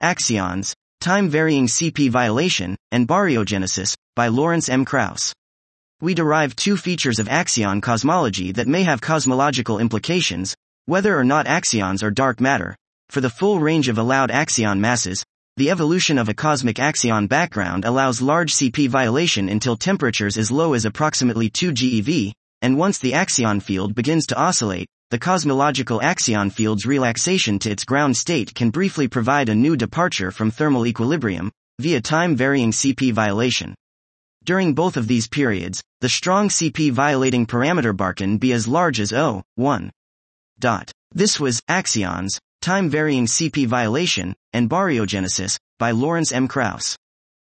Axions, Time-Varying CP Violation, and Baryogenesis, by Lawrence M. Krauss. We derive two features of axion cosmology that may have cosmological implications, whether or not axions are dark matter. For the full range of allowed axion masses, the evolution of a cosmic axion background allows large CP violation until temperatures as low as approximately 2 GeV, and once the axion field begins to oscillate, the cosmological axion field's relaxation to its ground state can briefly provide a new departure from thermal equilibrium, via time-varying CP violation. During both of these periods, the strong CP violating parameter bar can be as large as 0.1. This was Axions, Time-Varying CP Violation, and Baryogenesis, by Lawrence M. Krauss.